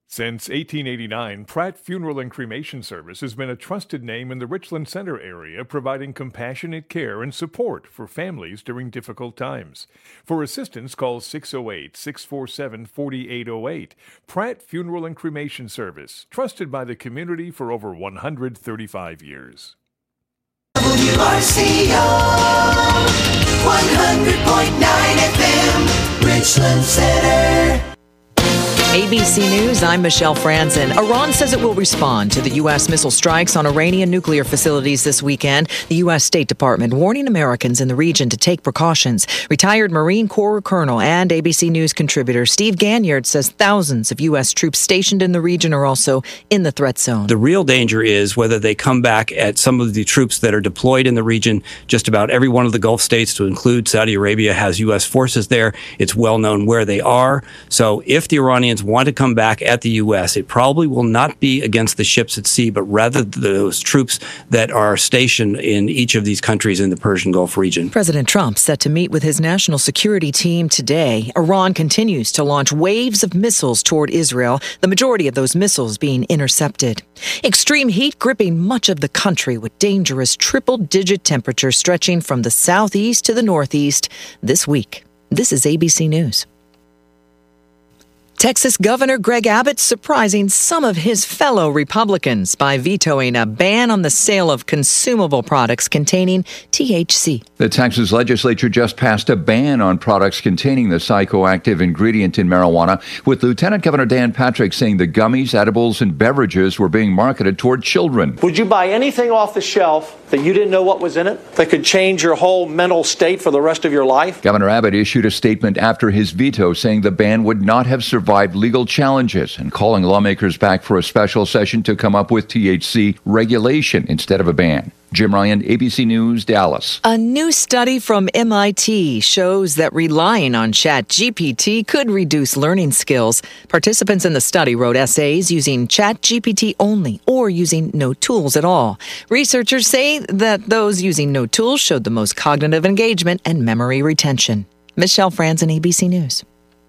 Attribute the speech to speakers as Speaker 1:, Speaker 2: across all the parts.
Speaker 1: Since 1889, Pratt Funeral and Cremation Service has been a trusted name in the Richland Center area, providing compassionate care and support for families during difficult times. For assistance, call 608-647-4808. Pratt Funeral and Cremation Service, trusted by the community for over 135 years.
Speaker 2: WRCO 100.9 FM, Richland Center.
Speaker 3: ABC News, I'm Michelle Franzen. Iran says it will respond to the U.S. missile strikes on Iranian nuclear facilities this weekend. The U.S. State Department warning Americans in the region to take precautions. Retired Marine Corps Colonel and ABC News contributor Steve Ganyard says thousands of U.S. troops stationed in the region are also in the threat zone.
Speaker 4: The real danger is whether they come back at some of the troops that are deployed in the region. Just about every one of the Gulf states, to include Saudi Arabia, has U.S. forces there. It's well known where they are. So if the Iranians want to come back at the U.S., it probably will not be against the ships at sea, but rather those troops that are stationed in each of these countries in the Persian Gulf region.
Speaker 3: President Trump set to meet with his national security team today. Iran continues to launch waves of missiles toward Israel, the majority of those missiles being intercepted. Extreme heat gripping much of the country with dangerous triple-digit temperatures stretching from the southeast to the northeast this week. This is ABC News. Texas Governor Greg Abbott surprising some of his fellow Republicans by vetoing a ban on the sale of consumable products containing THC.
Speaker 5: The Texas legislature just passed a ban on products containing the psychoactive ingredient in marijuana, with Lieutenant Governor Dan Patrick saying the gummies, edibles, and beverages were being marketed toward children.
Speaker 6: Would you buy anything off the shelf that you didn't know what was in it, that could change your whole mental state for the rest of your life?
Speaker 5: Governor Abbott issued a statement after his veto saying the ban would not have survived legal challenges and calling lawmakers back for a special session to come up with THC regulation instead of a ban. Jim Ryan, ABC News, Dallas.
Speaker 3: A new study from MIT shows that relying on ChatGPT could reduce learning skills. Participants in the study wrote essays using ChatGPT only or using no tools at all. Researchers say that those using no tools showed the most cognitive engagement and memory retention. Michelle Franzen, ABC News.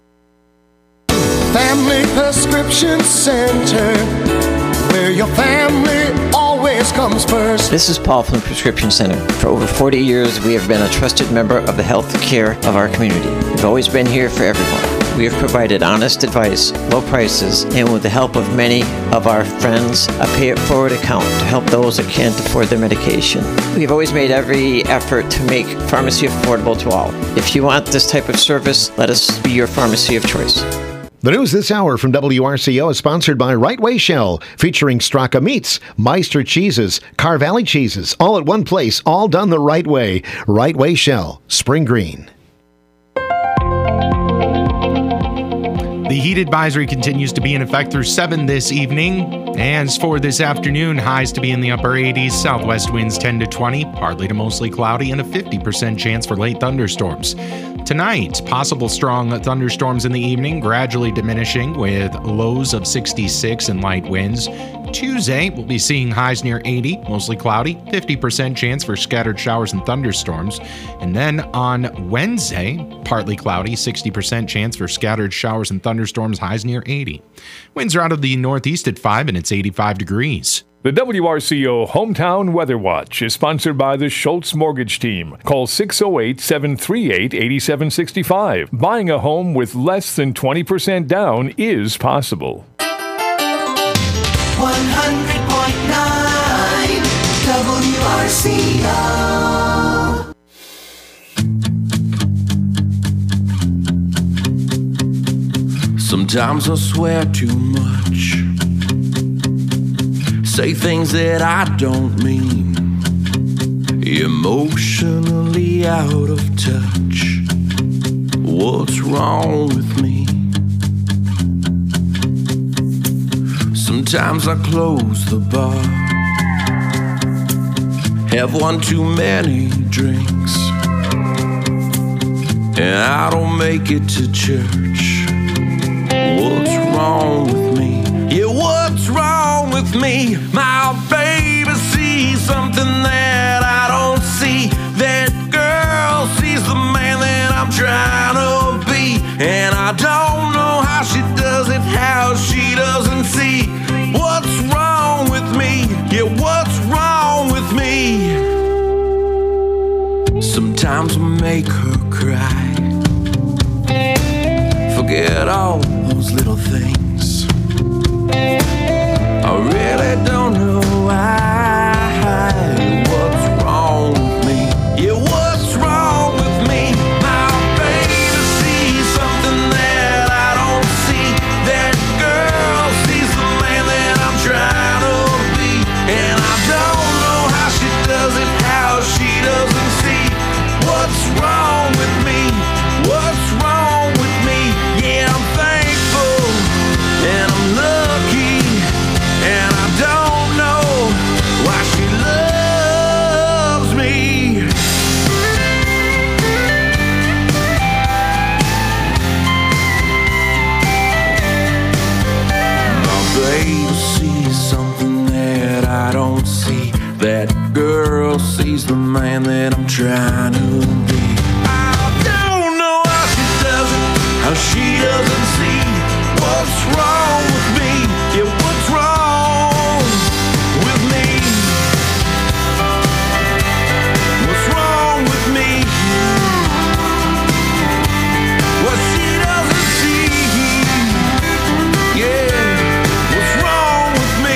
Speaker 7: Family Prescription Center, where your family always comes first.
Speaker 8: This is Paul from the Prescription Center. For over 40 years, we have been a trusted member of the health care of our community. We've always been here for everyone. We have provided honest advice, low prices, and with the help of many of our friends, a pay-it-forward account to help those that can't afford their medication. We've always made every effort to make pharmacy affordable to all. If you want this type of service, let us be your pharmacy of choice.
Speaker 9: The news this hour from WRCO is sponsored by Right Way Shell, featuring Straka Meats, Meister Cheeses, Car Valley Cheeses, all at one place, all done the right way. Right Way Shell, Spring Green.
Speaker 10: The heat advisory continues to be in effect through 7 this evening. As for this afternoon, highs to be in the upper 80s, southwest winds 10 to 20, partly to mostly cloudy, and a 50% chance for late thunderstorms. Tonight, possible strong thunderstorms in the evening, gradually diminishing with lows of 66 and light winds. Tuesday, we'll be seeing highs near 80, mostly cloudy, 50% chance for scattered showers and thunderstorms. And then on Wednesday, partly cloudy, 60% chance for scattered showers and thunderstorms, highs near 80. Winds are out of the northeast at 5 and it's 85 degrees.
Speaker 1: The WRCO Hometown Weather Watch is sponsored by the Schultz Mortgage Team. Call 608-738-8765. Buying a home with less than 20% down is possible.
Speaker 2: 100.9 WRCO.
Speaker 11: Sometimes I swear too much, say things that I don't mean, emotionally out of touch. What's wrong with me? Sometimes I close the bar, have one too many drinks, and I don't make it to church. What's wrong with me? Yeah, what's wrong with me? My baby sees something that I don't see. That girl sees the man that I'm trying to be, and I don't know how she does it, how she doesn't doesn't see what's wrong with me. Yeah, what's wrong with me? Sometimes I make her cry. Forget all those little things. I really don't know why. What's wrong with me? Yeah, what's wrong with me? My baby sees something that I don't see. That girl sees the man that I'm trying to be. And I don't know how she does it, how she doesn't see what's wrong with me. What's wrong with me? Yeah, I'm thankful and I'm lucky, and I don't know why she loves me. My baby sees something that I don't see. That girl sees the man that I'm trying to be. I don't know how she does it, how she doesn't see what's wrong with me. Yeah, what's wrong with me? What's wrong with me? What she doesn't see. Yeah, what's wrong with me?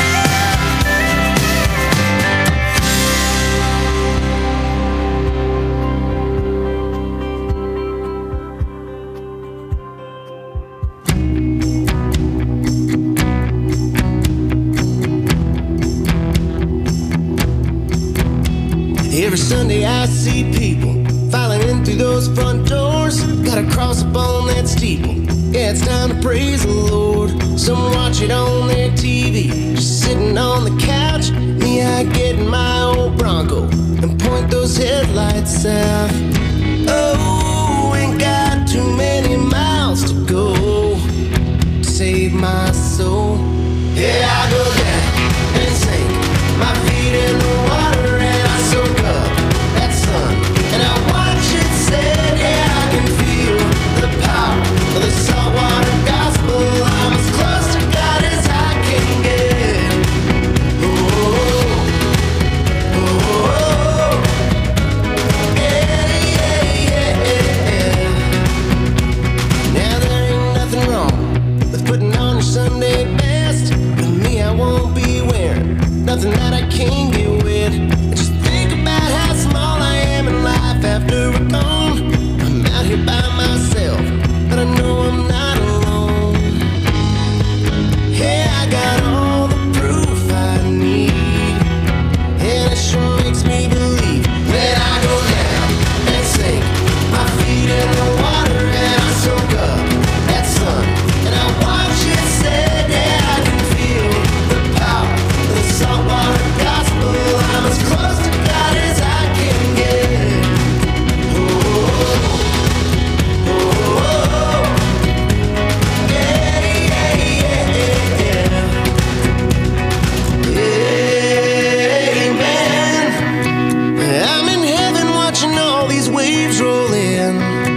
Speaker 7: Every Sunday I see people filing in through those front doors. Gotta cross up on that steeple. Yeah, it's time to praise the Lord. Some watch it on their TV, just sitting on the couch. Me, I get in my old Bronco and point those headlights south. Oh, ain't got too many miles to go to save my soul. Yeah, I go down and sink my feet in the water, and I soak up that sun, and I watch it set. Yeah, I can feel the power of the saltwater gospel. I'm as close to God as I can get. Oh, oh, oh, yeah, yeah, yeah. Now there ain't nothing wrong with putting on your Sunday best, but me, I won't be wearing nothing that I can't get wet. Just think about how small I am in life after we're gone. I'm out here by myself, but I know I'm not alone. Hey, I got all the proof I need, and it sure makes me believe that I go down and sink my feet in the water, and I soak up that sun, and I watch it set. Yeah, I can feel the power of the saltwater gospel. I'm as close to God as I can get. Oh, oh, oh, yeah, yeah, yeah, yeah. Amen. I'm in heaven watching all these waves roll in.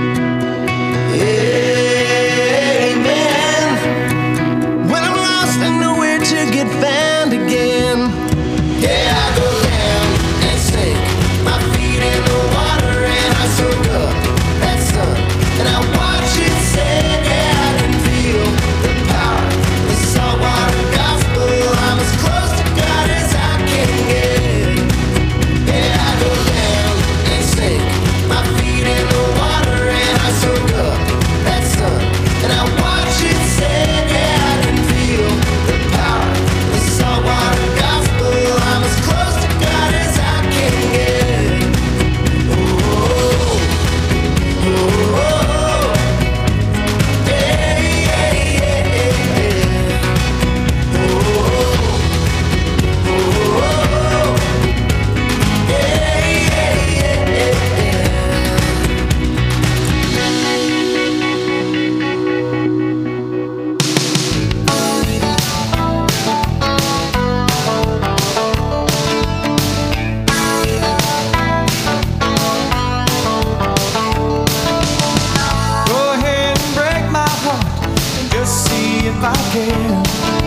Speaker 7: Amen. When I'm lost and nowhere to get found again. Yeah, I go down and sink my feet in the water, and I soak up that sun, and I watch it set. Yeah, I can feel the power of the saltwater gospel. I'm as close to God as I can get. Yeah, I go down and sink my feet in the water, and I soak up that sun, and I watch it set. Yeah, I can feel the power of the saltwater gospel. I'm as close to God as I can get. Oh, oh, oh, yeah, yeah, yeah, yeah. Oh, oh, yeah, yeah, yeah, yeah.
Speaker 11: Go ahead and break my heart and just see if I can.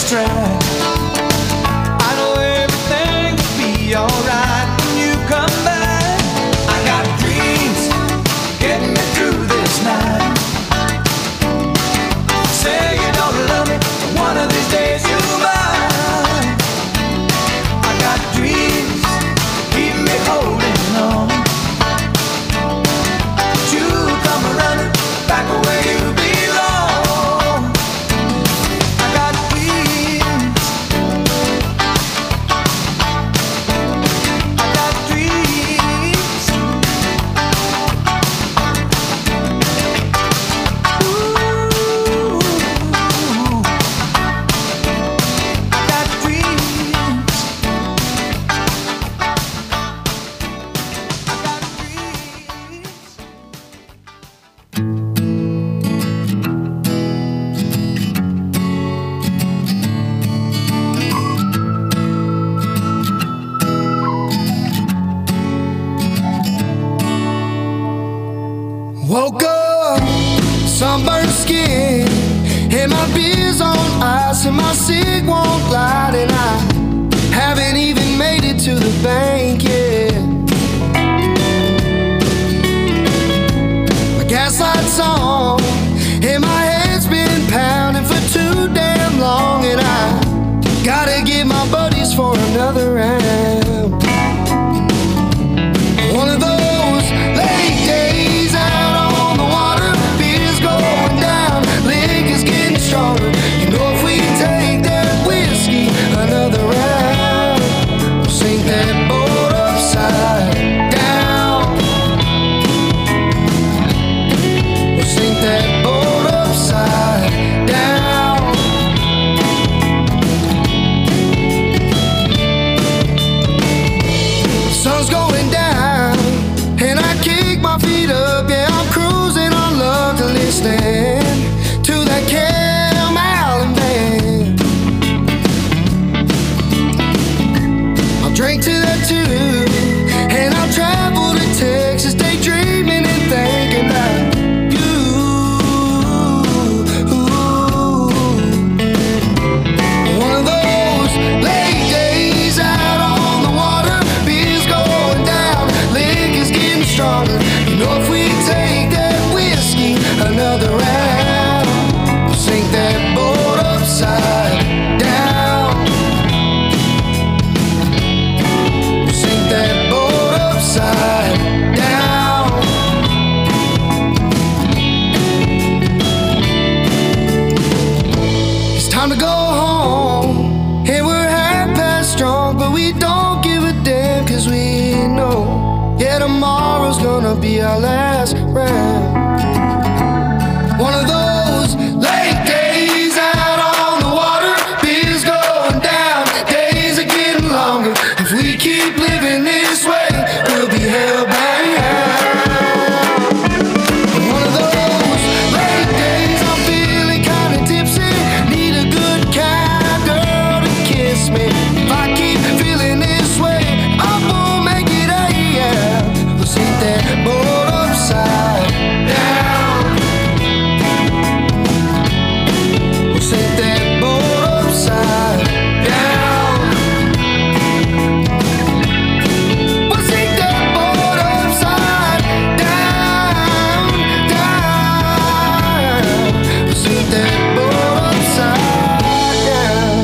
Speaker 2: this track. I know everything will be alright when you come back. I got dreams getting me through this night. Say you don't love me, one of these days you'll mine. I got dreams keep me holding on. But you come running back where you belong. I got wings, I got dreams. Ooh, I got dreams. I got dreams.
Speaker 7: Woke up, sunburned skin, and my beer's on ice, and my cig won't light, and I haven't even made it to the bank yet. My gas light's on, and my head's been pounding for too damn long, and I gotta get my buddies for another round. One of those late days out on the water, beer's going down, liquor's getting stronger. You know if we take that whiskey another round, we'll sink that boat upside down. We'll sink that boat upside down. Sun's going down, and I kick my feet up. Yeah, I'm cruising on luck to listen to that Cam Allen band. I'll drink to that too, and I'll travel to Texas, daydreaming and thinking about you. One of those late days out on the water, beer's going down, liquor's getting stronger. You know if we take that whiskey another round, we'll sink that boat upside down. We'll sink that boat upside down. It's time to go home, and we're half past drunk, but we don't give a damn, 'cause we know, yeah, tomorrow's gonna be our last round. One of those late days out on the water, beer's going down, days are getting longer. If we keep living this way, we'll be held by one of those late days, I'm feeling kinda tipsy, need a good kind of girl to kiss me. If I keep feeling this way, I won't make it out, yeah. We'll sink that boat upside down. We'll sink that boat upside down. We'll sink that boat upside down, down. We'll sink that boat upside down.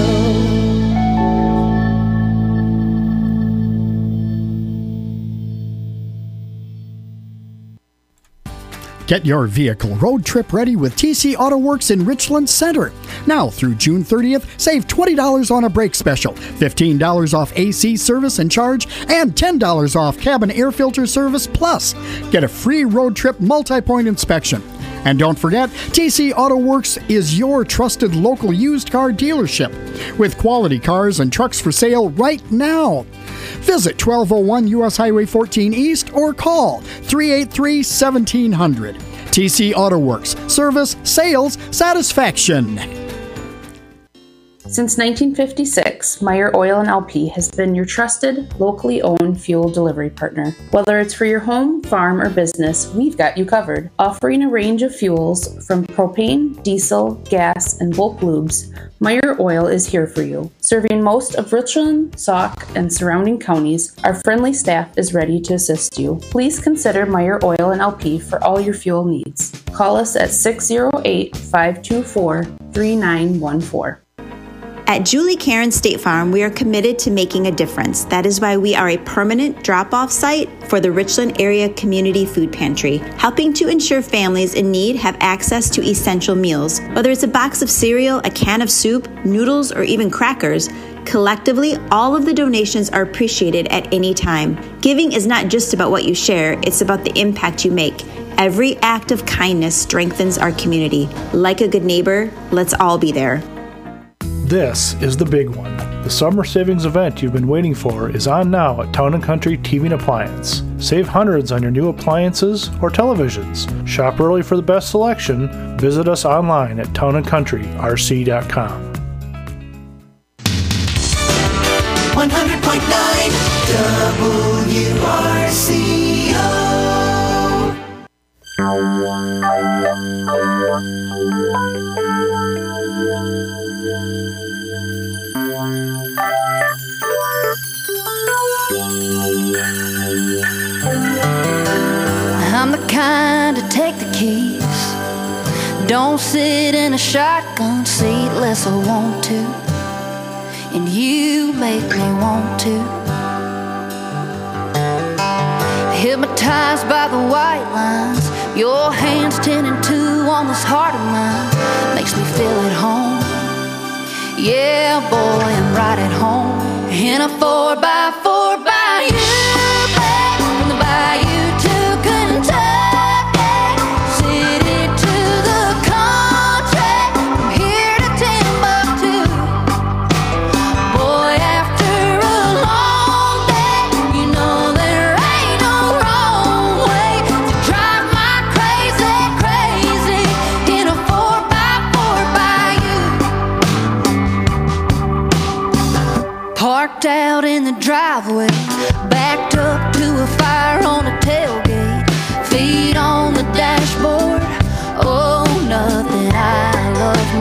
Speaker 12: Get your vehicle road trip ready with TC Auto Works in Richland Center. Now through June 30th, save $20 on a brake special, $15 off AC service and charge, and $10 off cabin air filter service plus. Get a free road trip multi-point inspection. And don't forget, TC Auto Works is your trusted local used car dealership with quality cars and trucks for sale right now. Visit 1201 US Highway 14 East or call 383-1700. TC Auto Works. Service, sales, satisfaction.
Speaker 13: Since 1956, Meyer Oil and LP has been your trusted, locally owned fuel delivery partner. Whether it's for your home, farm, or business, we've got you covered. Offering a range of fuels from propane, diesel, gas, and bulk lubes, Meyer Oil is here for you. Serving most of Richland, Sauk, and surrounding counties, our friendly staff is ready to assist you. Please consider Meyer Oil and LP for all your fuel needs. Call us at 608-524-3914.
Speaker 14: At Julie Karen State Farm, we are committed to making a difference. That is why we are a permanent drop-off site for the Richland Area Community Food Pantry, helping to ensure families in need have access to essential meals. Whether it's a box of cereal, a can of soup, noodles, or even crackers, collectively, all of the donations are appreciated at any time. Giving is not just about what you share, it's about the impact you make. Every act of kindness strengthens our community. Like a good neighbor, let's all be there.
Speaker 15: This is the big one. The summer savings event you've been waiting for is on now at Town & Country TV and Appliance. Save hundreds on your new appliances or televisions. Shop early for the best selection. Visit us online at townandcountryrc.com.
Speaker 2: 100.9
Speaker 16: I'm the kind to take the keys. Don't sit in a shotgun seat unless I want to, and you make me want to. Hypnotized by the white lines, your hands 10 and 2 on this heart of mine makes me feel at home. Yeah, boy, I'm right at home in a 4x4 by you, babe, from the bayou to Kentucky, city to the country, from here to Timbuktu. Boy, after a long day, you know there ain't no wrong way to drive my crazy, crazy in a 4x4 by you. Parked out in the driveway, backed up to a fire on a tailgate, feet on the dashboard. Oh, nothing I love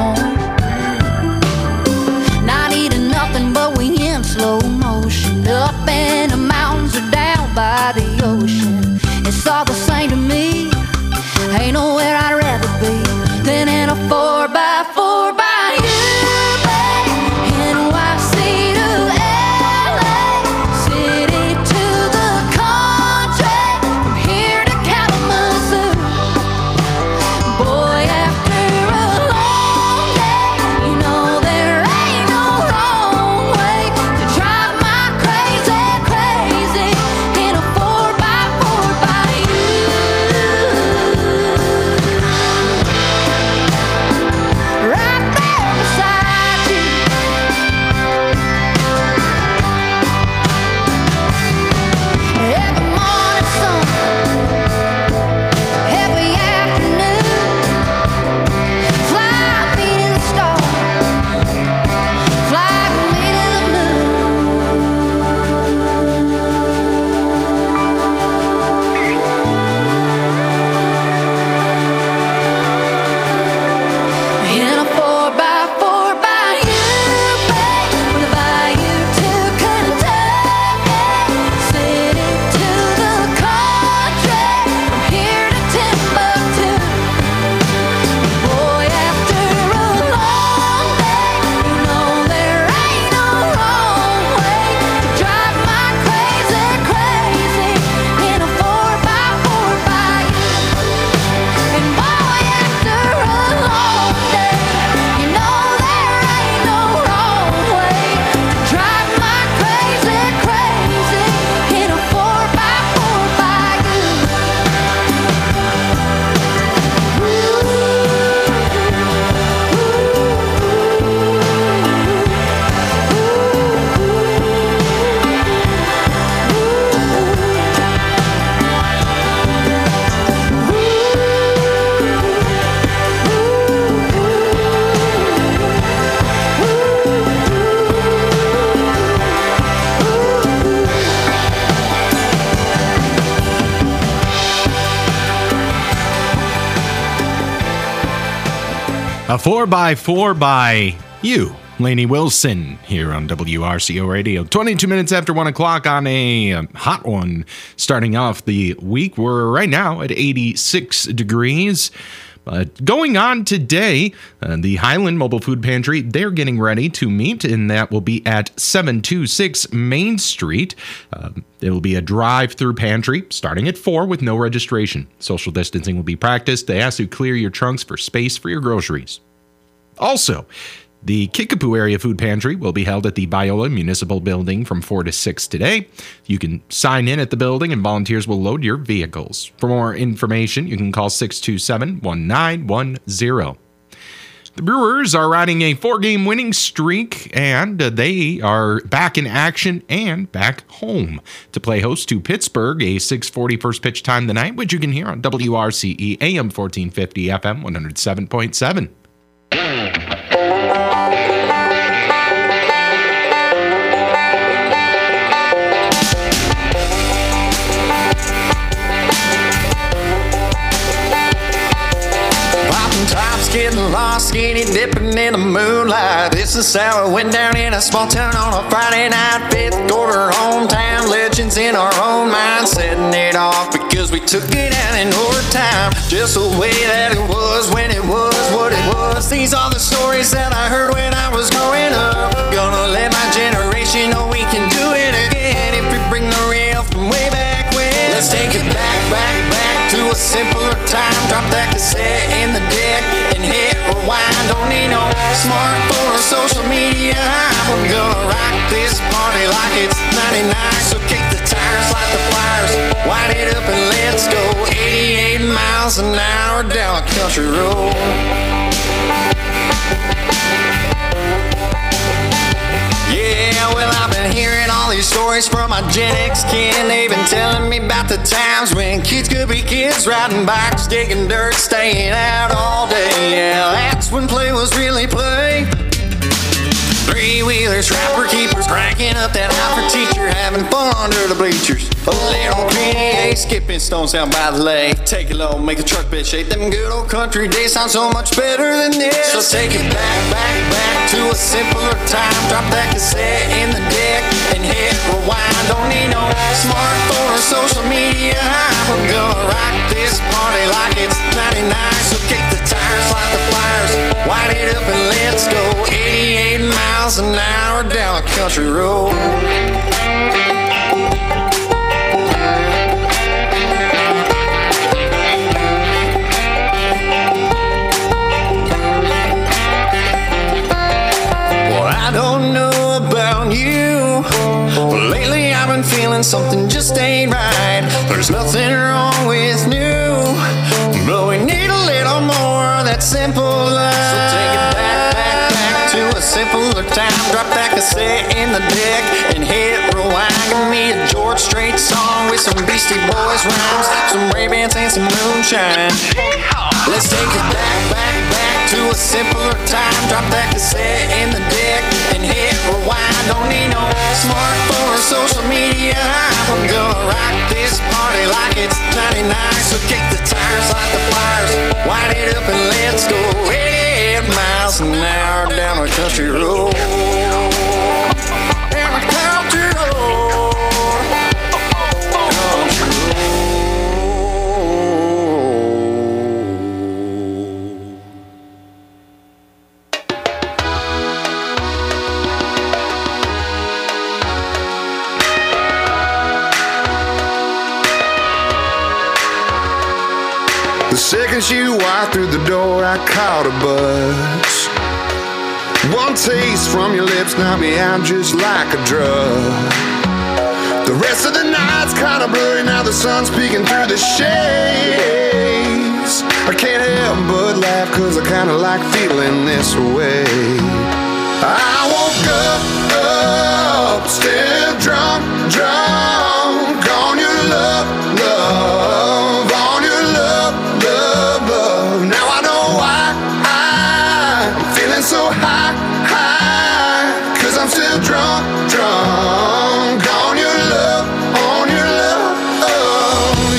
Speaker 16: more. Not eating nothing, but we in slow motion, up in the mountains or down by the ocean. It's all the same to me. Ain't nowhere I'd rather be than in a 4x4 by you, babe. NYC to LA, city to the country, from
Speaker 10: A 4x4 by you, Lainey Wilson, here on WRCO Radio. 22 minutes after 1 o'clock on a hot one. Starting off the week, we're right now at 86 degrees. But going on today, the Highland Mobile Food Pantry, they're getting ready to meet, and that will be at 726 Main Street. It will be a drive-through pantry starting at 4 with no registration. Social distancing will be practiced. They ask you to clear your trunks for space for your groceries. Also, the Kickapoo Area Food Pantry will be held at the Biola Municipal Building from 4 to 6 today. You can sign in at the building and volunteers will load your vehicles. For more information, you can call 627-1910. The Brewers are riding a 4-game winning streak, and they are back in action and back home to play host to Pittsburgh, a 6:40 first pitch time tonight, which you can hear on WRCE AM 1450 FM 107.7.
Speaker 2: Getting lost, skinny dipping in the moonlight. This is how it went down in a small town on a Friday night. Fifth quarter hometown legends in our own mind, setting it off because we took it out in overtime. Just the way that it was when it was what it was. These are the stories that I heard when I was growing up. Gonna let my generation know we can do it again if we bring the real from way back when. Let's take it back to a simpler time. Drop that cassette in the deck and hit rewind. Don't need no smartphone or social media. We're gonna rock this party like it's 99. So kick the tires, light the flyers, wind it up and let's go. 88 miles an hour down a country road. Yeah, well, I've been hearing all these stories from my Gen X kin. They've been telling me about the times when kids could be kids, riding bikes, digging dirt, staying out all day. Yeah, that's when play was really play. Three-wheelers, trapper keepers, cranking up that high for teacher, having fun under the bleachers. A little PDA, skipping stones down by the lake. Take it low, make a truck bed shake. Them good old country days sound so much better than this. So take it back to a simpler time. Drop that cassette in the deck and hit rewind. Don't need no smartphone or social media. We're gonna rock this party like it's 99. So kick the tires, light the flyers, wind it up and let's go. 88 miles an hour down a country road. Well, I don't know about you, but lately I've been feeling something just ain't right. There's nothing wrong with new, but we need a little more of that simple love. So take it back to a simpler time. Drop that cassette in the deck and hit rewind. Give me a George Strait song with some Beastie Boys rhymes, some Ray-Bans and some moonshine. Let's take it back to a simpler time. Drop that cassette in the deck and hit rewind. Don't need no smartphone or social media. We're gonna rock this party like it's 99. So kick the tires, light the flyers, wind it up and let's go. 88 miles an hour down a country road. Down a country road.
Speaker 17: The second she walked through the door, I caught a buzz. One taste from your lips knocked me out just like a drug. The rest of the night's kinda blurry, now the sun's peeking through the shades. I can't help but laugh cause I kinda like feeling this way. I woke up, still drunk on your love, on your love. Now I know why I'm feeling so high, cause I'm still drunk on your love,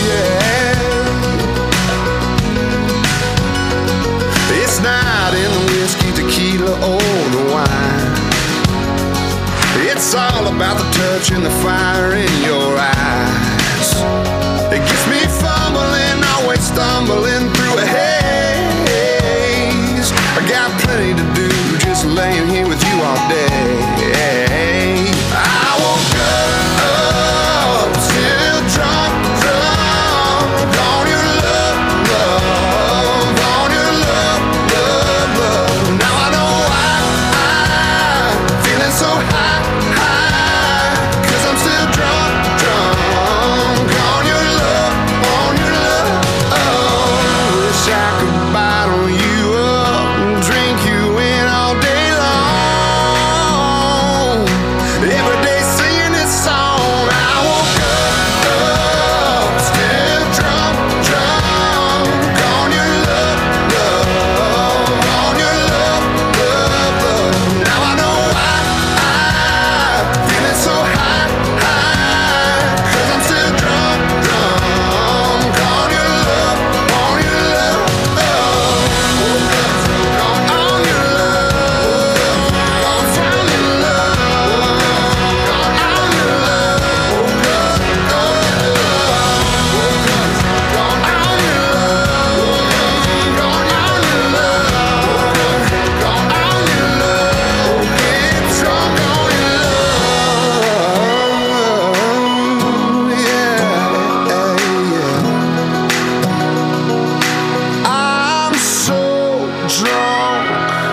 Speaker 17: yeah. It's night in the about the touch and the fire in your eyes. It gets me fumbling, always stumbling through a haze. I got plenty to do, just laying here with you all day. I woke up, still drunk on your love, on your love. Now I know why I'm feeling so high, 'cause I'm still drunk on your love, on your love. Wish I could bottle you up and drink you in all day long. Every day singing this song. I woke up, still drunk on your love, on your love. Now I know why I'm feeling so high, 'cause I'm still drunk on your love, on your love. On your love, on found in love, on your love, on get drunk on your love, yeah. I'm so drunk.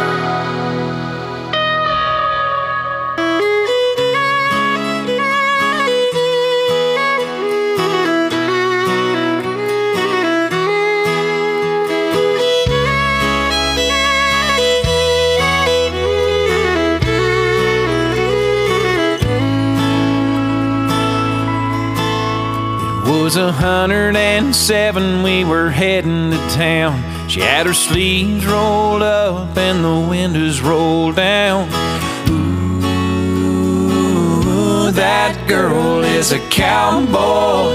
Speaker 18: It was 107, we were heading to town. She had her sleeves rolled up and the windows rolled down. Ooh, that girl is a cowboy.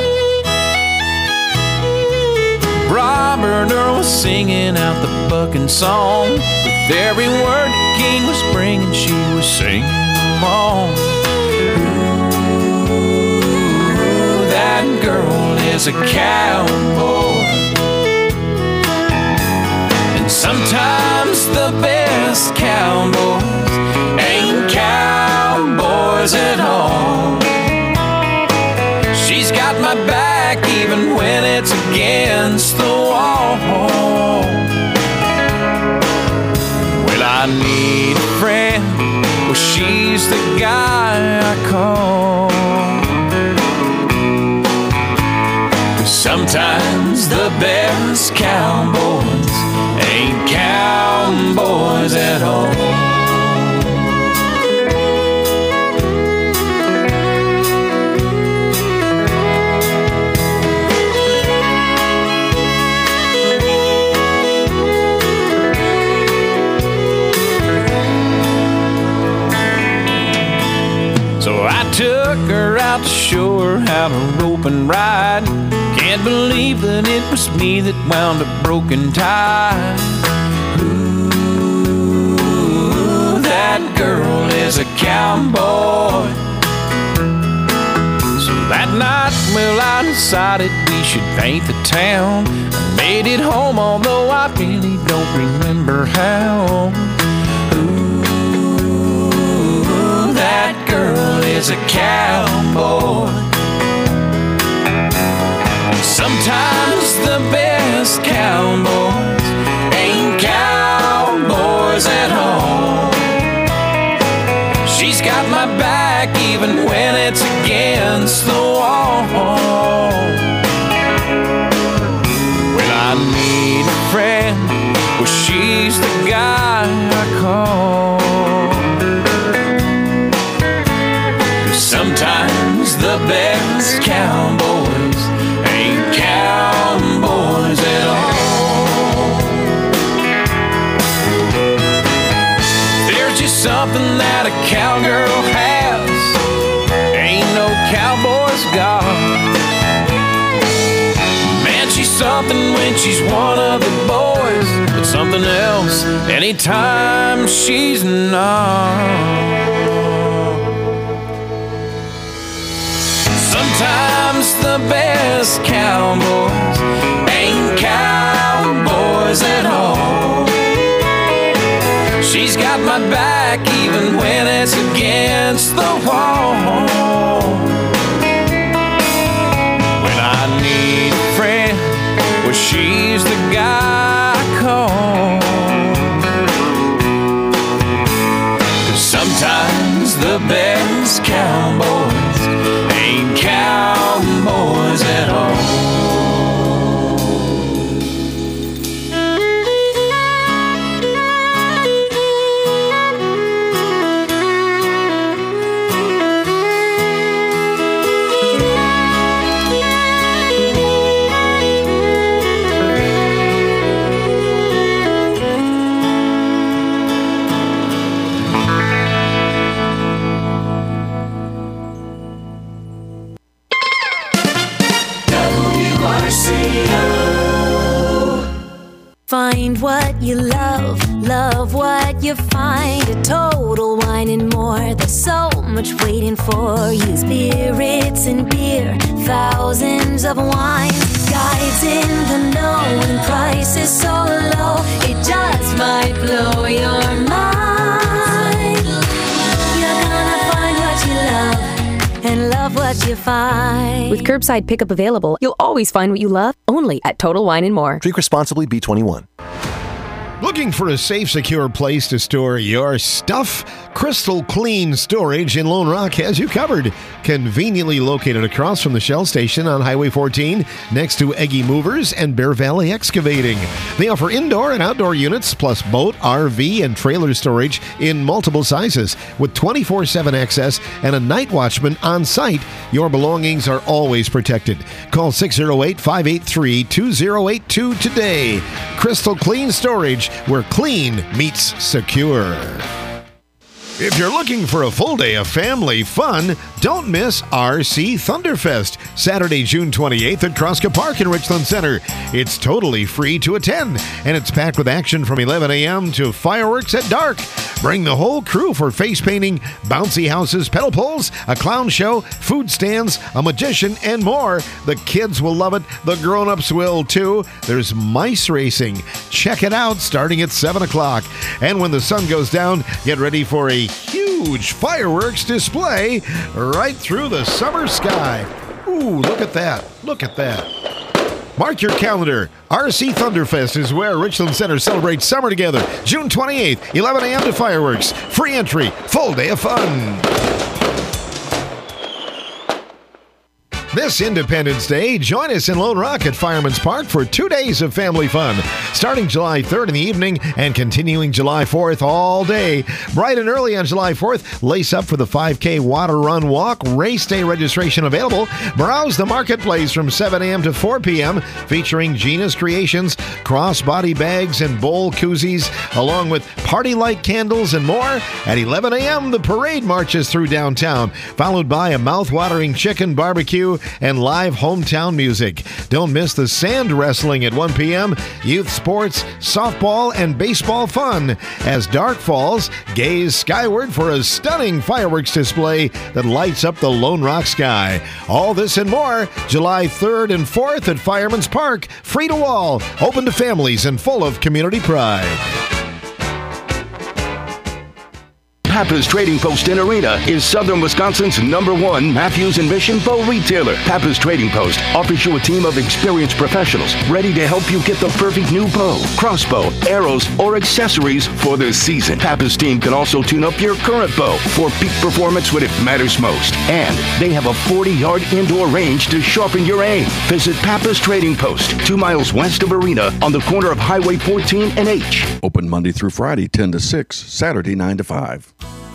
Speaker 18: Robert Earl was singing out the bucking song. With every word the king was bringing, she was singing along. Ooh, that girl is a cowboy. And sometimes the best cowboys ain't cowboys at all. She's got my back even when it's against the wall. Well, I need a friend, well, she's the guy I call. 'Cause sometimes the best cowboys ain't cowboys at all. So I took her out to show her how to rope and ride. Can't believe that it was me that wound up broken tied. Ooh, that girl is a cowboy. So that night, well, I decided we should paint the town. I made it home, although I really don't remember how. Ooh, that girl is a cowboy. Sometimes the best cowboys ain't cowboys at all. She's got my back even when it's against the wall. When I need a friend, well, she's the guy I call. Sometimes the best cowboys ain't cowboys at all. There's just something that a cowgirl has, ain't no cowboy's got. Man, she's something when she's one of the boys, but something else anytime she's not. sometimes the best cowboys ain't cowboys at all. She's got my back even when it's against the wall. When I need a friend, well, she's the guy I call. 'Cause sometimes the best cowboys ain't cowboys at all.
Speaker 19: Find what you love, love what you find. A Total Wine and More, there's so much waiting for you. Spirits and beer, thousands of wines. Guides in the know and prices so low, it just might blow your mind. You're gonna find what you love and love what you find.
Speaker 20: With curbside pickup available, you'll always find what you love, only at Total Wine & More.
Speaker 21: Drink responsibly, B21.
Speaker 9: Looking for a safe, secure place to store your stuff? Crystal Clean Storage in Lone Rock has you covered. Conveniently located across from the Shell Station on Highway 14, next to Eggy Movers and Bear Valley Excavating. They offer indoor and outdoor units, plus boat, RV, and trailer storage in multiple sizes. With 24/7 access and a night watchman on site, your belongings are always protected. Call 608-583-2082 today. Crystal Clean Storage, where clean meets secure. If you're looking for a full day of family fun, don't miss RC Thunderfest, Saturday, June 28th at Kroska Park in Richland Center. It's totally free to attend, and it's packed with action from 11 a.m. to fireworks at dark. Bring the whole crew for face painting, bouncy houses, pedal poles, a clown show, food stands, a magician, and more. The kids will love it. The grown-ups will, too. There's mice racing. Check it out starting at 7 o'clock. And when the sun goes down, get ready for a huge fireworks display right through the summer sky. Ooh, look at that. Look at that. Mark your calendar. RC Thunderfest is where Richland Center celebrates summer together. June 28th, 11 a.m. to fireworks. Free entry. Full day of fun. This Independence Day, join us in Lone Rock at Fireman's Park for 2 days of family fun, starting July 3rd in the evening and continuing July 4th all day. Bright and early on July 4th, lace up for the 5K Water Run Walk. Race day registration available. Browse the marketplace from 7 a.m. to 4 p.m., featuring Gina's Creations, crossbody bags and bowl koozies, along with party light candles and more. At 11 a.m., the parade marches through downtown, followed by a mouth-watering chicken barbecue and live hometown music. Don't miss the sand wrestling at 1 p.m., youth sports, softball, and baseball fun. As dark falls, gaze skyward for a stunning fireworks display that lights up the Lone Rock sky. All this and more, July 3rd and 4th at Fireman's Park. Free to all, open to families, and full of community pride.
Speaker 22: Pappas Trading Post in Arena is Southern Wisconsin's #1 Matthews and Mission bow retailer. Pappas Trading Post offers you a team of experienced professionals ready to help you get the perfect new bow, crossbow, arrows, or accessories for this season. Pappas team can also tune up your current bow for peak performance when it matters most. And they have a 40-yard indoor range to sharpen your aim. Visit Pappas Trading Post, 2 miles west of Arena on the corner of Highway 14 and H.
Speaker 23: Open Monday through Friday, 10 to 6, Saturday, 9 to 5.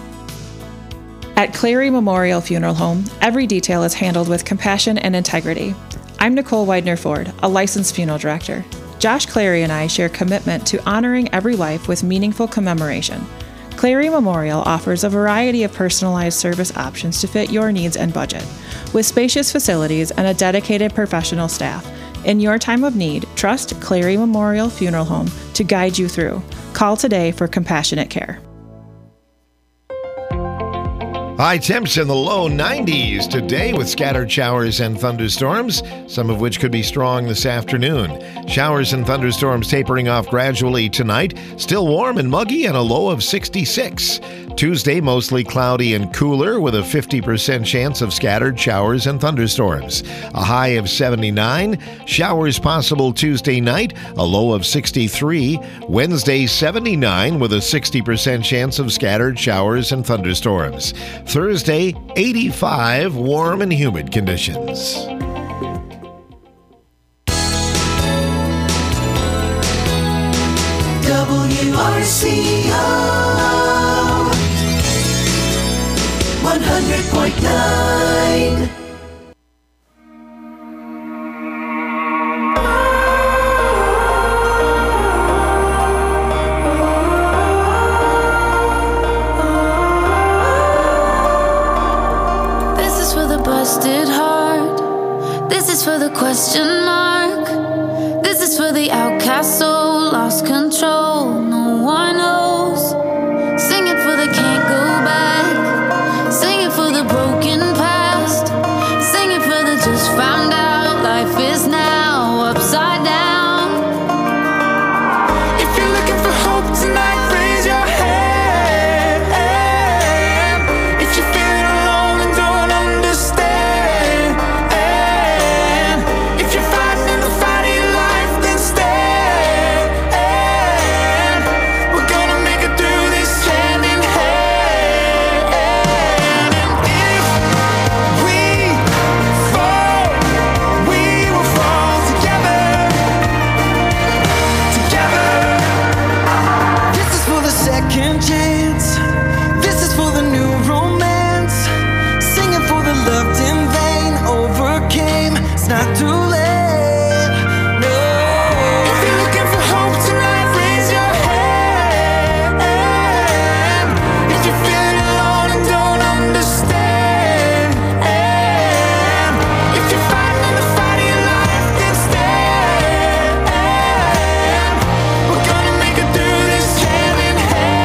Speaker 24: At Clary Memorial Funeral Home, every detail is handled with compassion and integrity. I'm Nicole Widener-Ford, a licensed funeral director. Josh Clary and I share commitment to honoring every life with meaningful commemoration. Clary Memorial offers a variety of personalized service options to fit your needs and budget. With spacious facilities and a dedicated professional staff, in your time of need, trust Clary Memorial Funeral Home to guide you through. Call today for compassionate care.
Speaker 9: High temps in the low 90s today with scattered showers and thunderstorms, some of which could be strong this afternoon. Showers and thunderstorms tapering off gradually tonight. Still warm and muggy and a low of 66. Tuesday, mostly cloudy and cooler with a 50% chance of scattered showers and thunderstorms. A high of 79. Showers possible Tuesday night, a low of 63. Wednesday, 79 with a 60% chance of scattered showers and thunderstorms. Thursday, 85, warm and humid conditions.
Speaker 7: WRCO 100.9.
Speaker 16: Busted heart. This is for the question mark. This is for the outcast soul, lost control, no one knows. Singing for the can't go back. Singing for the broken past. Singing for the just found out life is now upside down. If you're looking for hope tonight, raise your hand. If you're feeling alone and don't understand, chance. This is for the new romance. Singing for the loved in vain. Overcame. It's not too late. No. If you're looking for hope tonight, raise your hand. If you're feeling alone and don't understand, if you're fighting the fight of your life, then stand. We're gonna make it through this hand in hand.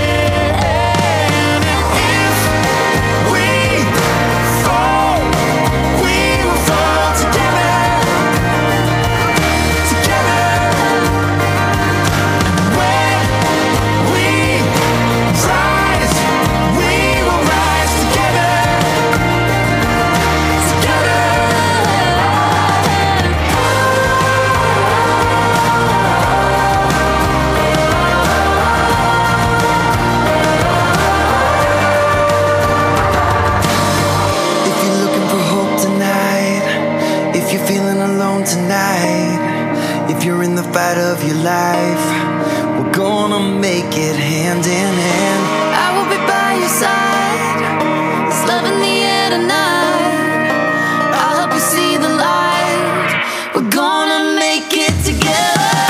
Speaker 16: Tonight, if you're in the fight of your life, we're gonna make it hand in hand. I will be by your side. It's love in the air tonight. I'll help you see the light. We're gonna make it together.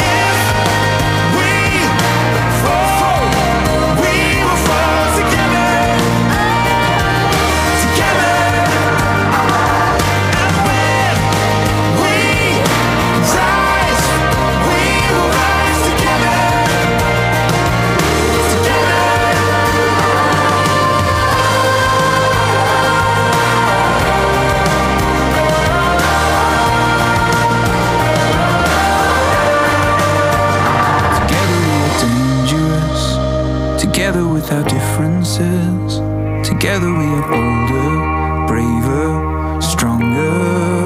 Speaker 16: Together with our differences, together we are bolder, braver, stronger.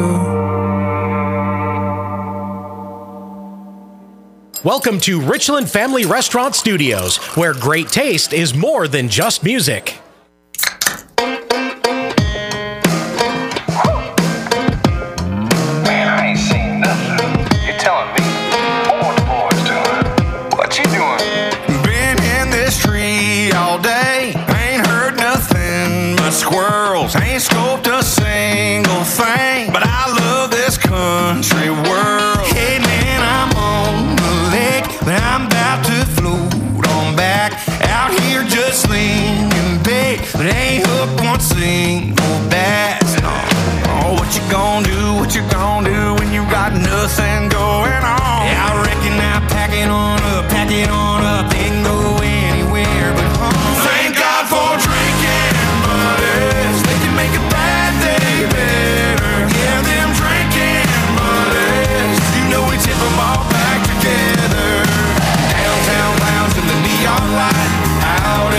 Speaker 4: Welcome to Richland Family Restaurant Studios, where great taste is more than just music.
Speaker 5: Man, I ain't seen nothing. You're telling me? What the boys doing? What you doing?
Speaker 17: Been in this tree all day, ain't heard nothing but squirrels. Ain't scoped a single thing, but I love this country world. Hey man, I'm on the lake, but I'm about to float on back. Out here just leaning bait, but ain't hooked one single bass. Oh, what you gonna do? What you gonna do when you got nothing going on? Yeah, I reckon I pack it on up, ain't go anywhere but home. Thank God for drinking, buddy.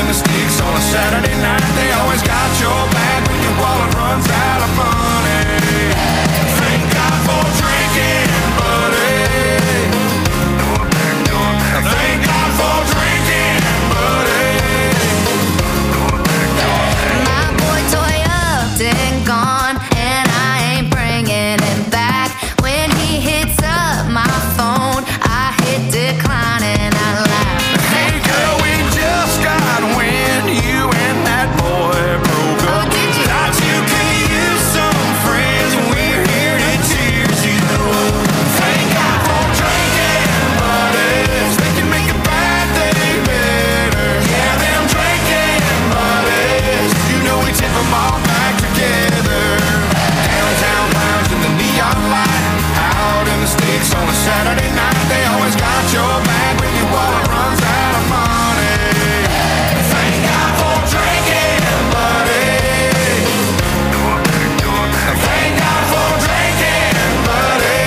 Speaker 2: the sticks on a Saturday night. They always got your back when your wallet runs out of money. Thank God for drinking, buddy. Thank God for drinking, buddy.
Speaker 16: My boy Toya and gone, and I ain't bringing him back. When he hits up my phone, I hit decline and I laugh.
Speaker 2: Hey girl, we just got wind you and that boy broke up.
Speaker 16: Oh, did you?
Speaker 2: Thought you could use some friends, and we're here to cheers you up. Thank God for drinking, buddies. They can make a bad day better. Yeah, them drinking buddies. You know we tip them all back together. Downtown lounge in the neon light, out in the sticks on a Saturday night. They always got your back when your wallet runs out of money. Thank God for drinking, buddy. Thank God for drinking, buddy.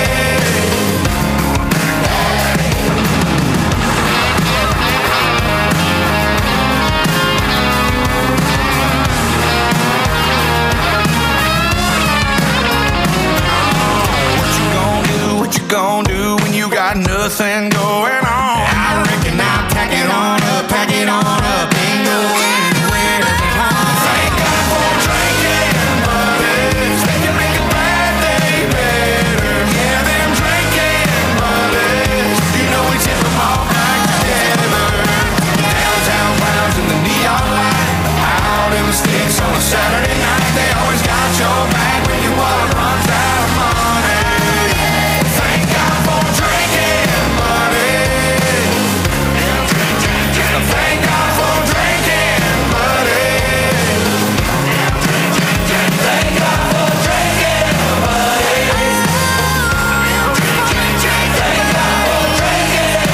Speaker 2: What you gonna do when you got nothing going on? I reckon I'll pack it on up, ain't going anywhere but home. Thank God for drinking, buddies. They can make a bad day better. Yeah, them drinking buddies. You know we tip them all back together. Downtown lounge in the neon light, out in the sticks on a Saturday night. They always got your back when your wallet runs out of money. Thank God for drinking, buddy. Thank God for drinking, buddy. Thank God for drinking, buddy. Thank God for drinking,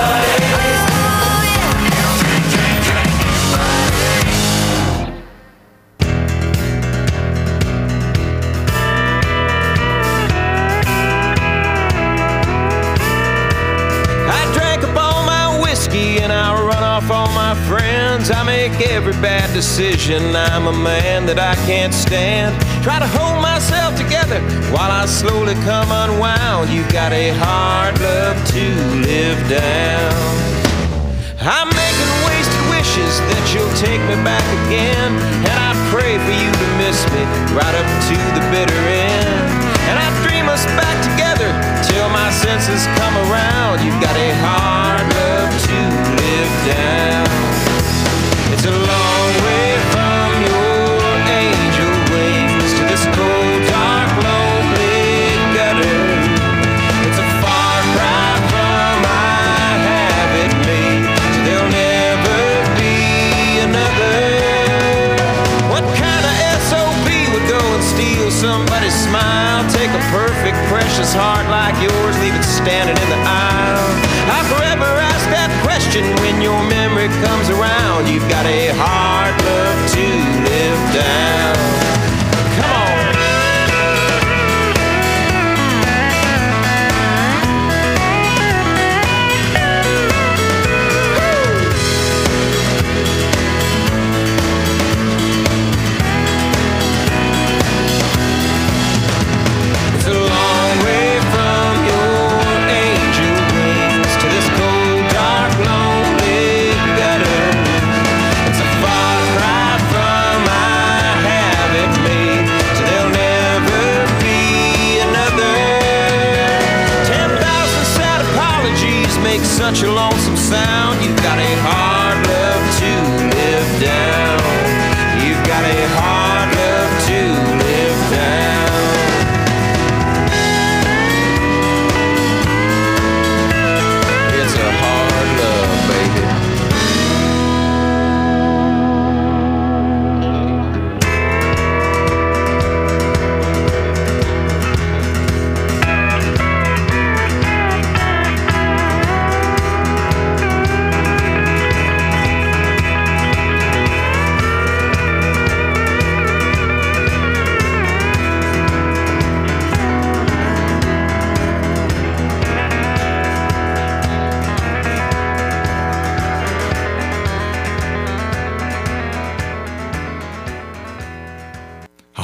Speaker 18: I drank up all my whiskey and I run off all my friends. I make every bad decision. I'm a man that I can't stand. Try to hold myself together while I slowly come unwound. You got a hard love to live down. I'm making wasted wishes that you'll take me back again. And I pray for you to miss me right up to the bitter end. And I dream us back together till my senses come around. You've got a hard love to live down. It's a long way from your angel wings to this cold, dark, lonely gutter. It's a far cry from I have it made, so there'll never be another. What kind of SOB would go and steal somebody's smile? Take a perfect, precious heart like yours, leave it standing in the aisle. I forever ask that question when your memory comes around. You've got a hard love to live down. Come on.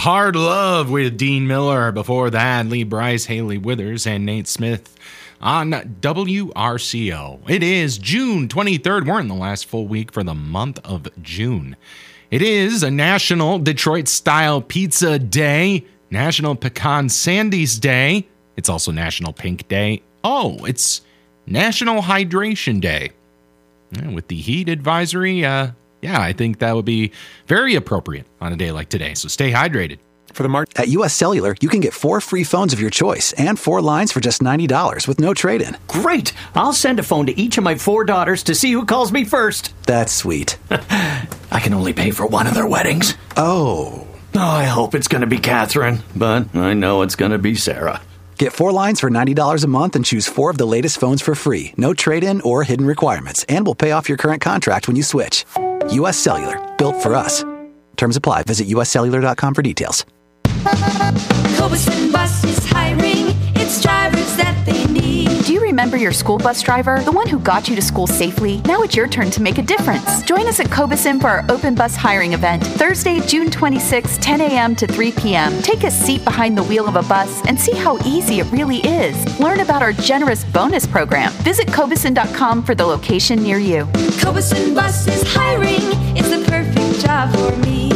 Speaker 10: Hard Love with Dean Miller. Before that, Lee Bryce, Haley Withers, and Nate Smith on WRCO. It is June 23rd. We're in the last full week for the month of June. It is a National Detroit-style pizza day, National Pecan Sandies Day. It's also National Pink Day. Oh, it's National Hydration Day. With the heat advisory, I think that would be very appropriate on a day like today. So stay hydrated.
Speaker 3: For the March at US Cellular, you can get 4 free phones of your choice and 4 lines for just $90 with no trade-in.
Speaker 6: Great! I'll send a phone to each of my 4 daughters to see who calls me first.
Speaker 3: That's sweet.
Speaker 6: I can only pay for one of their weddings.
Speaker 3: Oh,
Speaker 6: I hope it's going to be Catherine, but I know it's going to be Sarah.
Speaker 3: Get 4 lines for $90 a month and choose 4 of the latest phones for free. No trade-in or hidden requirements, and we'll pay off your current contract when you switch. US Cellular, built for us. Terms apply. Visit uscellular.com for details.
Speaker 8: Cobus Bus is hiring. It's drivers that they need.
Speaker 21: Do you remember your school bus driver? The one who got you to school safely? Now it's your turn to make a difference. Join us at Cobusin for our open bus hiring event, Thursday, June 26, 10 a.m. to 3 p.m. Take a seat behind the wheel of a bus and see how easy it really is. Learn about our generous bonus program. Visit Cobusin.com for the location near you.
Speaker 8: Cobusin Bus is hiring. It's the perfect job for me.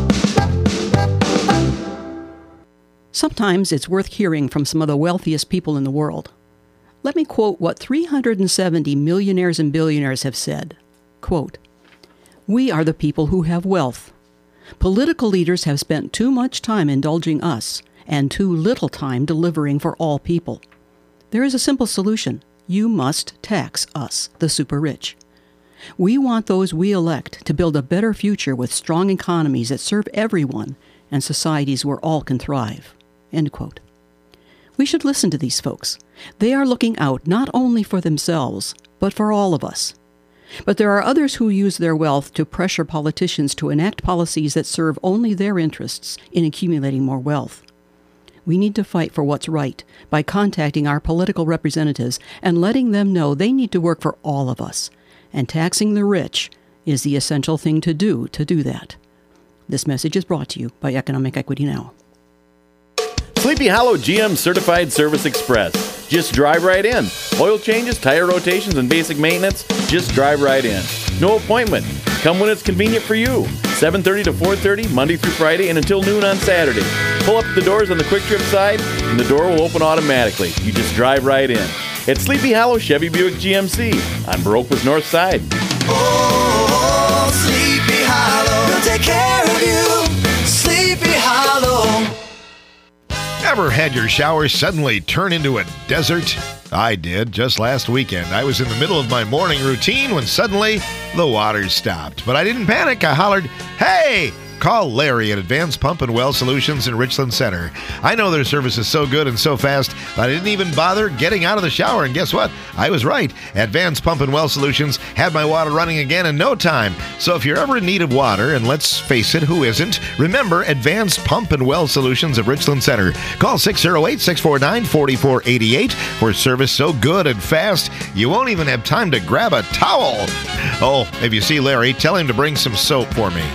Speaker 25: Sometimes it's worth hearing from some of the wealthiest people in the world. Let me quote what 370 millionaires and billionaires have said. Quote, "We are the people who have wealth. Political leaders have spent too much time indulging us and too little time delivering for all people. There is a simple solution. You must tax us, the super rich. We want those we elect to build a better future with strong economies that serve everyone and societies where all can thrive." End quote. We should listen to these folks. They are looking out not only for themselves, but for all of us. But there are others who use their wealth to pressure politicians to enact policies that serve only their interests in accumulating more wealth. We need to fight for what's right by contacting our political representatives and letting them know they need to work for all of us. And taxing the rich is the essential thing to do that. This message is brought to you by Economic Equity Now.
Speaker 26: Sleepy Hollow GM Certified Service Express. Just drive right in. Oil changes, tire rotations, and basic maintenance, just drive right in. No appointment. Come when it's convenient for you. 7:30 to 4:30, Monday through Friday, and until noon on Saturday. Pull up the doors on the Quick Trip side, and the door will open automatically. You just drive right in. It's Sleepy Hollow Chevy Buick GMC on Baroqua's North Side.
Speaker 2: Oh, Sleepy Hollow, we'll take care of you. Sleepy Hollow.
Speaker 9: Ever had your shower suddenly turn into a desert? I did, just last weekend. I was in the middle of my morning routine when suddenly the water stopped. But I didn't panic. I hollered, "Hey!" Call Larry at Advanced Pump and Well Solutions in Richland Center. I know their service is so good and so fast that I didn't even bother getting out of the shower. And guess what? I was right. Advanced Pump and Well Solutions had my water running again in no time. So if you're ever in need of water, and let's face it, who isn't? Remember Advanced Pump and Well Solutions of Richland Center. Call 608-649-4488 for service so good and fast you won't even have time to grab a towel. Oh, if you see Larry, tell him to bring some soap for me.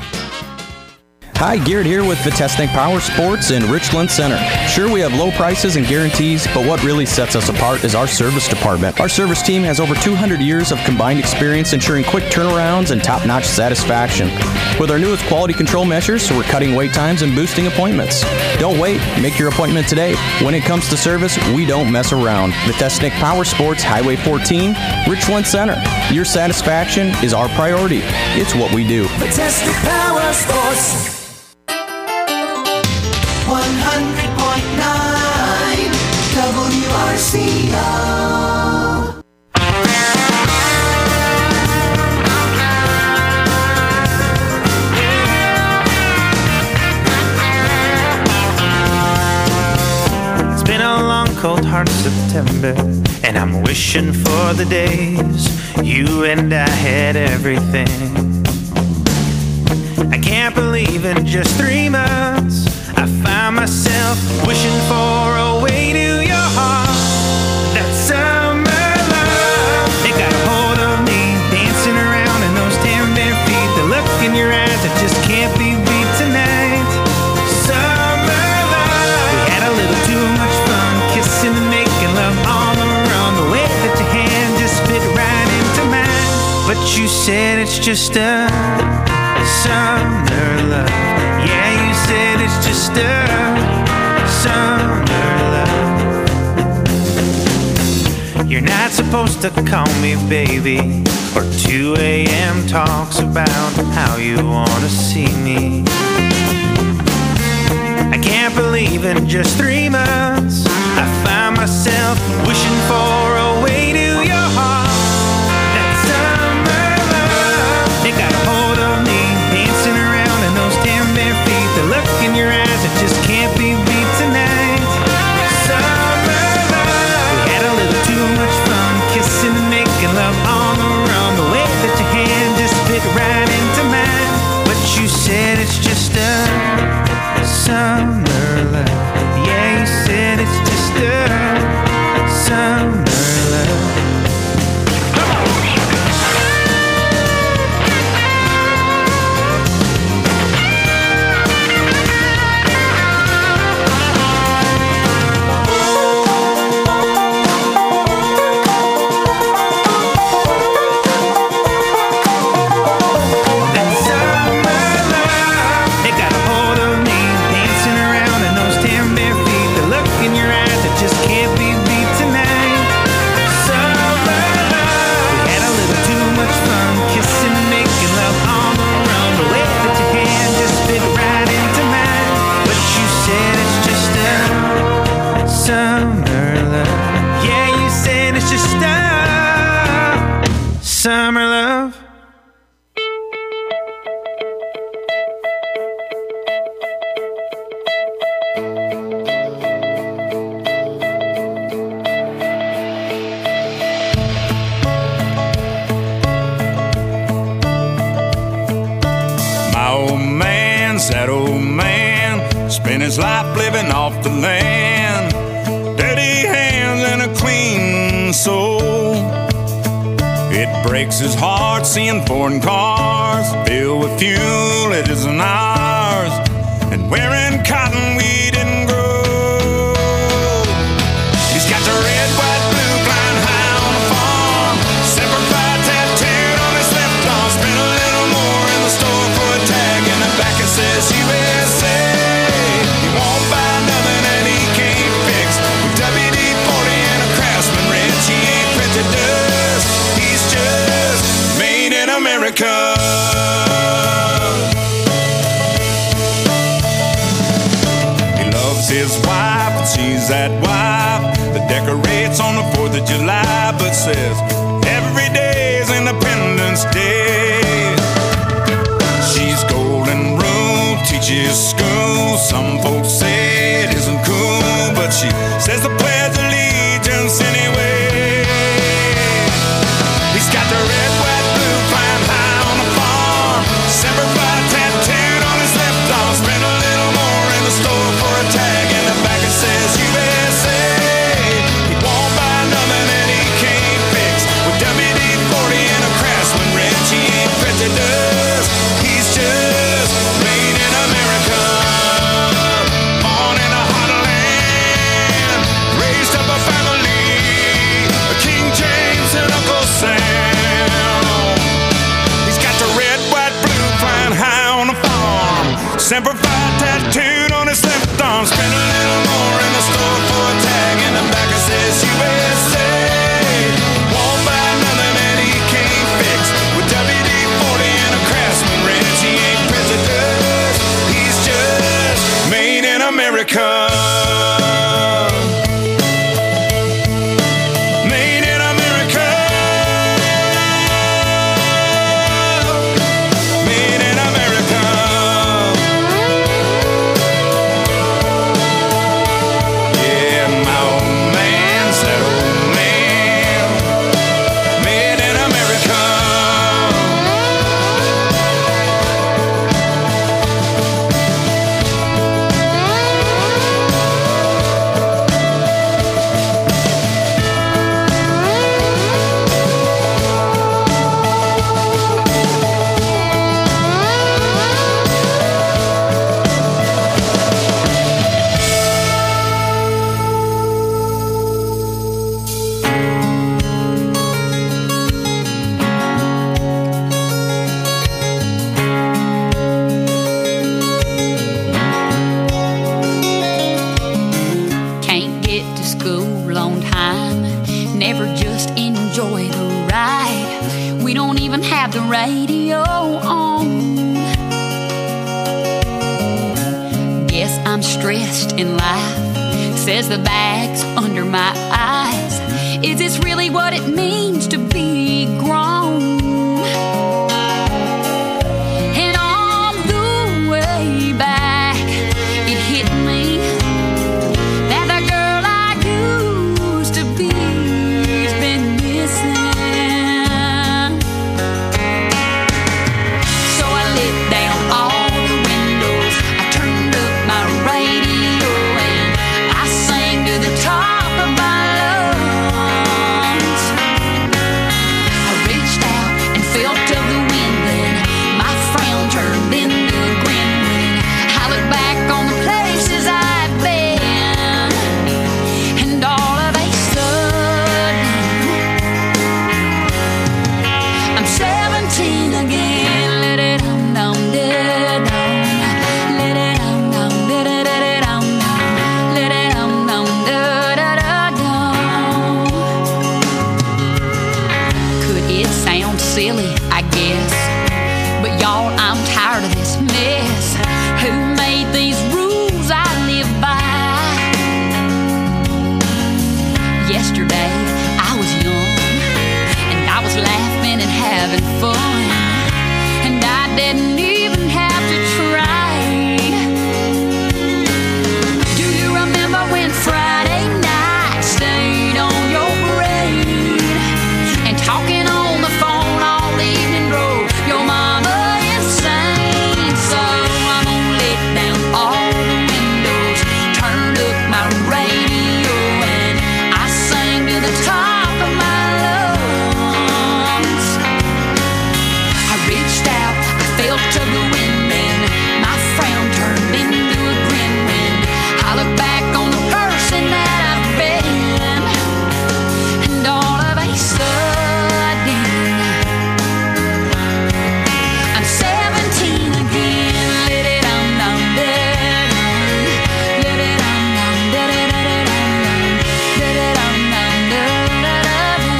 Speaker 27: Hi, Garrett here with Vitesnik Power Sports in Richland Center. Sure, we have low prices and guarantees, but what really sets us apart is our service department. Our service team has over 200 years of combined experience ensuring quick turnarounds and top-notch satisfaction. With our newest quality control measures, we're cutting wait times and boosting appointments. Don't wait. Make your appointment today. When it comes to service, we don't mess around. Vitesnik Power Sports, Highway 14, Richland Center. Your satisfaction is our priority. It's what we do.
Speaker 2: Vitesnik Power Sports. 100.9 WRCO.
Speaker 28: It's been a long, cold, hard September, and I'm wishing for the days you and I had everything. I can't believe in just 3 months I find myself wishing for a way to your heart. That summer love, it got a hold of me, dancing around in those 10 bare feet. The look in your eyes, I just can't be beat tonight. Summer it's just a summer love. Yeah, you said it's just a summer love. You're not supposed to call me baby, or 2 a.m. talks about how you wanna see me. I can't believe in just 3 months I find myself wishing for a way to your heart. That summer love, it got a hold of me, dancing around in those 10 bare feet. The look in your eyes, it just can't be beat tonight. Summer love, we had a little too much fun, kissing and making love on the run. The way that your hand just fit right into mine. But you said it's just a summer love. Yeah, you said it's just a summer love. Summer love.
Speaker 1: My old man's that old man, spent his life living off the land. Dirty hands and a clean soul. It breaks his heart seeing foreign cars filled with fuel it isn't ours, and wearing cotton we didn't grow. He's got the red, white, blue flying high on the farm, Semper Fi tattooed on his left arm. Spent a little more in the store for a tag, in the back it says USA. He won't buy nothing and he can't fix, with WD-40 and a Craftsman wrench. He ain't prejudiced, he's just made in America. He loves his wife and she's that wife that decorates on the 4th of July, but says every day is Independence Day. She's golden rule, teaches school. Some folks say it isn't cool, but she says the Pledge of Allegiance anyway. He's got the red, white, blue flying high on the farm, Semper Fi tattooed on his left arm. Spent a little more in the store for a tag, in the back it says USA. He won't buy nothing and he can't fix, with WD-40 and a Craftsman wrench. He ain't prejudiced, he's just made in America. Born in a heartland, raised up a family, King James and Uncle Sam. He's got the red, white, blue flying high on the farm, Semper Fi tattooed on his left arm. Spent a little more in the store for a tag, in the back it says USA. Won't buy nothing and he can't fix, with WD-40 and a Craftsman wrench. He ain't prejudiced, he's just made in America. Made in America. Made in America. Yeah, my old man's that old man. Made in America.
Speaker 16: I'm stressed in life, says the bags under my eyes. Is this really what it means to be grown? And on the way back, it hit me that the girl I used to be's been missing. So I lit down all the windows, I turned up my radio, and I sang to the top of my lungs. I reached out and felt of the wind, then my frown turned into a grin when I looked back on the places I'd been, and all of a sudden I'm 17 again. Let it on down, let it on down, let it on down, let it on down, da da da da. Could it sound silly? I guess, but y'all, I'm tired of this mess. Who made these rules I live by? Yesterday I was young, and I was laughing and having fun, and I didn't even have to try. Do you remember when Friday night stayed on your brain, and talking on the phone all evening drove your mama insane? So I'm gonna let down all the windows, turned up my radio, and I sang to the top of my lungs. I reached out, I felt of the wind, and my frown turned into a grin when I look back on the person that I've been, and all of a sudden I'm 17 again. Let it on down, let it on down, let it on down, let it on down, da da da da.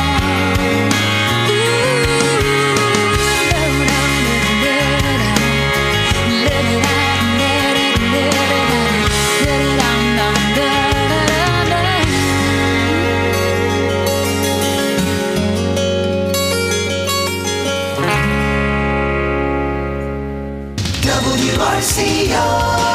Speaker 7: WRCO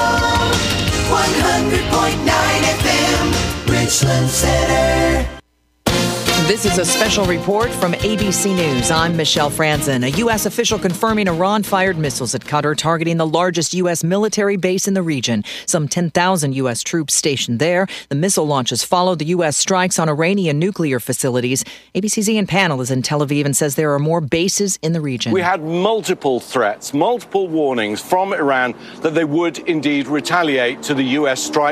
Speaker 7: 100.9 FM, Richland Center.
Speaker 11: This is a special report from ABC News. I'm Michelle Franzen. A U.S. official confirming Iran fired missiles at Qatar, targeting the largest U.S. military base in the region. Some 10,000 U.S. troops stationed there. The missile launches followed the U.S. strikes on Iranian nuclear facilities. ABC's Ian Pannell is in Tel Aviv and says there are more bases in the region.
Speaker 12: We had multiple threats, multiple warnings from Iran that they would indeed retaliate to the U.S. strike.